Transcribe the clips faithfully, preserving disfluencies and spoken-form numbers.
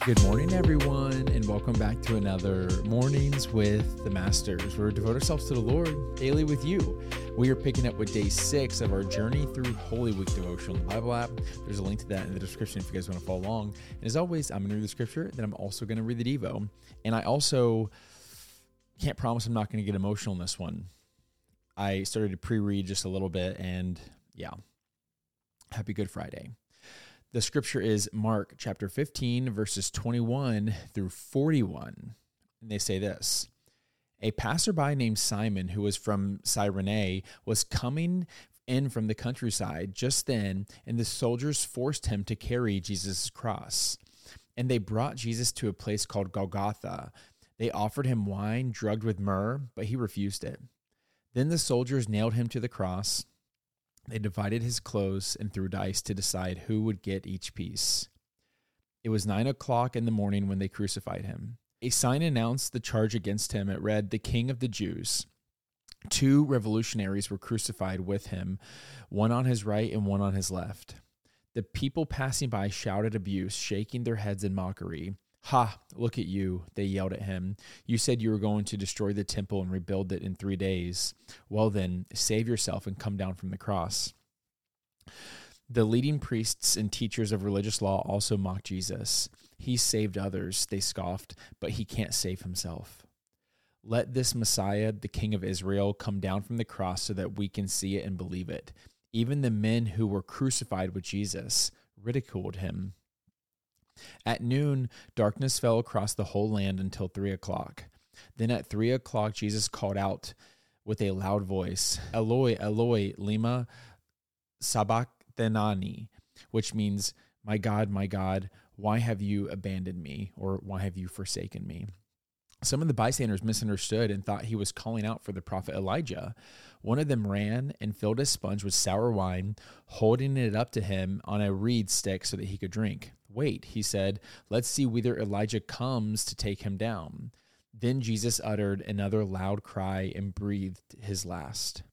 Good morning, everyone, and welcome back to another Mornings with the Masters, where we devote ourselves to the Lord daily with you. We are picking up with day six of our Journey Through Holy Week devotion on the Bible app. There's a link to that in the description if you guys want to follow along. And as always, I'm going to read the scripture, then I'm also going to read the Devo. And I also can't promise I'm not going to get emotional in this one. I started to pre-read just a little bit, and yeah, happy Good Friday. The scripture is Mark chapter fifteen, verses twenty-one through forty-one. And they say this: A passerby named Simon, who was from Cyrene, was coming in from the countryside just then, and the soldiers forced him to carry Jesus' cross. And they brought Jesus to a place called Golgotha. They offered him wine drugged with myrrh, but he refused it. Then the soldiers nailed him to the cross. They divided his clothes and threw dice to decide who would get each piece. It was nine o'clock in the morning when they crucified him. A sign announced the charge against him. It read, "The King of the Jews." Two revolutionaries were crucified with him, one on his right and one on his left. The people passing by shouted abuse, shaking their heads in mockery. "Ha, look at you," they yelled at him. "You said you were going to destroy the temple and rebuild it in three days. Well then, save yourself and come down from the cross." The leading priests and teachers of religious law also mocked Jesus. "He saved others," they scoffed, "but he can't save himself. Let this Messiah, the King of Israel, come down from the cross so that we can see it and believe it." Even the men who were crucified with Jesus ridiculed him. At noon, darkness fell across the whole land until three o'clock. Then at three o'clock, Jesus called out with a loud voice, "Eloi, Eloi, lema sabachthani," which means, "My God, my God, why have you abandoned me?" or "Why have you forsaken me?" Some of the bystanders misunderstood and thought he was calling out for the prophet Elijah. One of them ran and filled a sponge with sour wine, holding it up to him on a reed stick so that he could drink. "Wait," he said, "let's see whether Elijah comes to take him down." Then Jesus uttered another loud cry and breathed his last.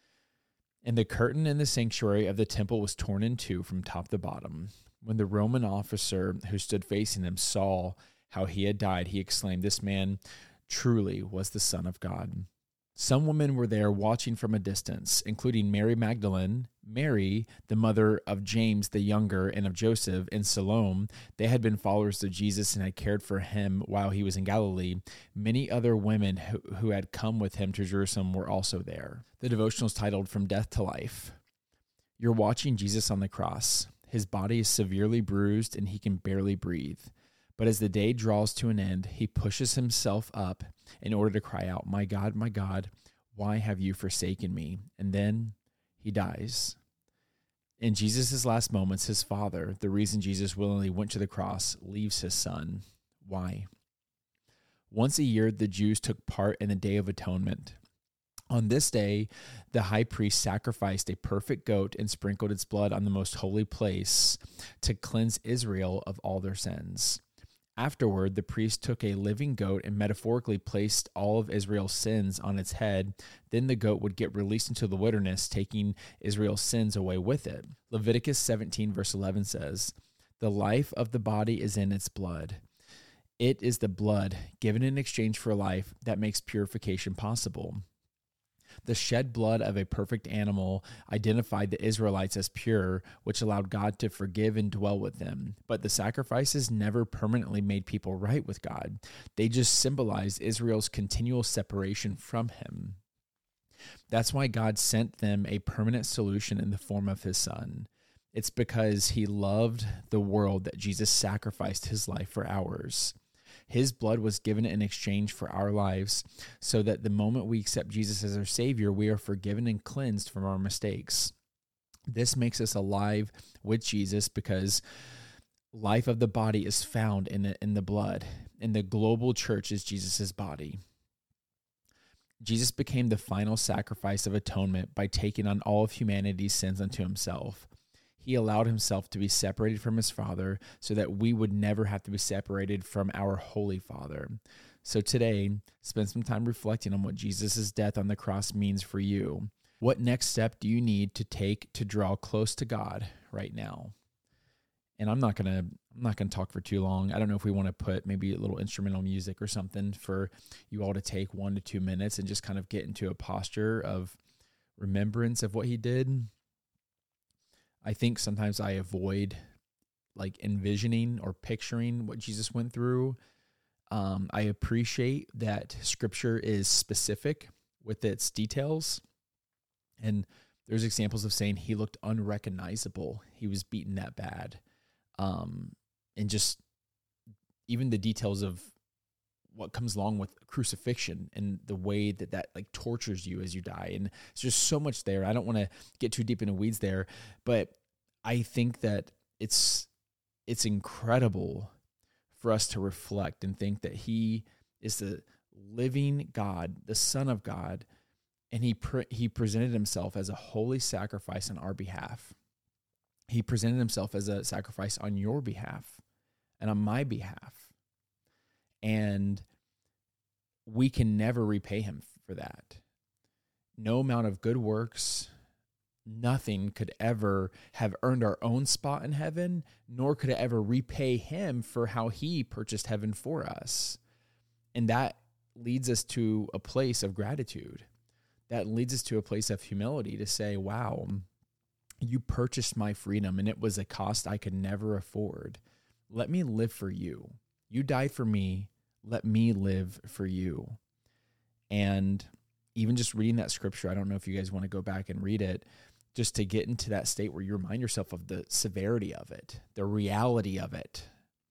And the curtain in the sanctuary of the temple was torn in two from top to bottom. When the Roman officer who stood facing him saw how he had died, he exclaimed, "This man truly was the Son of God." Some women were there watching from a distance, including Mary Magdalene, Mary, the mother of James the Younger and of Joseph, and Salome. They had been followers of Jesus and had cared for him while he was in Galilee. Many other women who, who had come with him to Jerusalem were also there. The devotional is titled From Death to Life. You're watching Jesus on the cross. His body is severely bruised and he can barely breathe. But as the day draws to an end, he pushes himself up in order to cry out, "My God, my God, why have you forsaken me?" And then he dies. In Jesus' last moments, his Father, the reason Jesus willingly went to the cross, leaves his Son. Why? Once a year, the Jews took part in the Day of Atonement. On this day, the high priest sacrificed a perfect goat and sprinkled its blood on the most holy place to cleanse Israel of all their sins. Afterward, the priest took a living goat and metaphorically placed all of Israel's sins on its head. Then the goat would get released into the wilderness, taking Israel's sins away with it. Leviticus seventeen, verse eleven says, "The life of the body is in its blood. It is the blood given in exchange for life that makes purification possible." The shed blood of a perfect animal identified the Israelites as pure, which allowed God to forgive and dwell with them. But the sacrifices never permanently made people right with God. They just symbolized Israel's continual separation from him. That's why God sent them a permanent solution in the form of his Son. It's because he loved the world that Jesus sacrificed his life for ours. His blood was given in exchange for our lives, so that the moment we accept Jesus as our Savior, we are forgiven and cleansed from our mistakes. This makes us alive with Jesus because life of the body is found in the, in the blood, and the global church is Jesus' body. Jesus became the final sacrifice of atonement by taking on all of humanity's sins unto himself. He allowed himself to be separated from his Father so that we would never have to be separated from our Holy Father. So today, spend some time reflecting on what Jesus' death on the cross means for you. What next step do you need to take to draw close to God right now? And I'm not gonna I'm not gonna talk for too long. I don't know if we want to put maybe a little instrumental music or something for you all to take one to two minutes and just kind of get into a posture of remembrance of what he did. I think sometimes I avoid like envisioning or picturing what Jesus went through. Um, I appreciate that Scripture is specific with its details. And there's examples of saying he looked unrecognizable. He was beaten that bad. Um, and just even the details of what comes along with crucifixion and the way that that like tortures you as you die. And it's just so much there. I don't want to get too deep into weeds there, but I think that it's, it's incredible for us to reflect and think that he is the living God, the Son of God, and he pre- he presented himself as a holy sacrifice on our behalf. He presented himself as a sacrifice on your behalf and on my behalf. And we can never repay him for that. No amount of good works, nothing could ever have earned our own spot in heaven, nor could it ever repay him for how he purchased heaven for us. And that leads us to a place of gratitude. That leads us to a place of humility to say, wow, you purchased my freedom and it was a cost I could never afford. Let me live for you. You died for me. Let me live for you. And even just reading that scripture, I don't know if you guys want to go back and read it, just to get into that state where you remind yourself of the severity of it, the reality of it,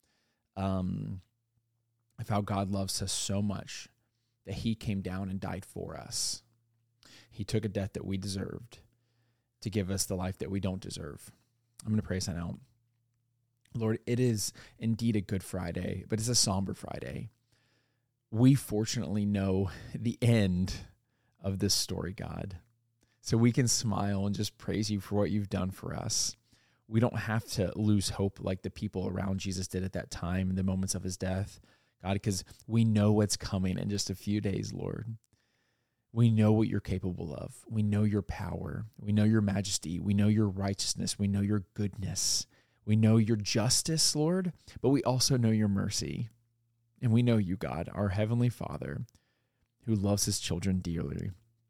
um, of how God loves us so much that he came down and died for us. He took a death that we deserved to give us the life that we don't deserve. I'm going to pray sign out. Lord, it is indeed a Good Friday, but it's a somber Friday. We fortunately know the end of this story, God. So we can smile and just praise you for what you've done for us. We don't have to lose hope like the people around Jesus did at that time in the moments of his death, God, because we know what's coming in just a few days, Lord. We know what you're capable of. We know your power. We know your majesty. We know your righteousness. We know your goodness. We know your justice, Lord, but we also know your mercy. And we know you, God, our heavenly Father, who loves his children dearly.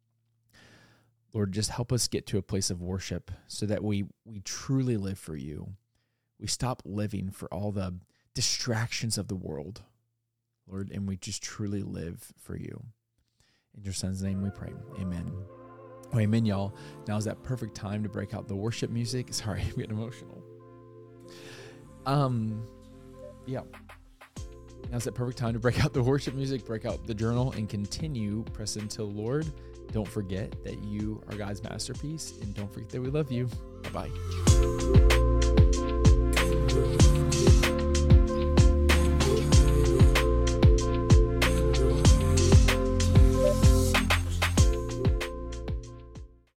Lord, just help us get to a place of worship so that we, we truly live for you. We stop living for all the distractions of the world, Lord, and we just truly live for you. In your son's name we pray. Amen. Oh, amen, y'all. Now is that perfect time to break out the worship music. Sorry, I'm getting emotional. Um, yeah. Now's that perfect time to break out the worship music, break out the journal, and continue pressing to the Lord. Don't forget that you are God's masterpiece, and don't forget that we love you. Bye-bye.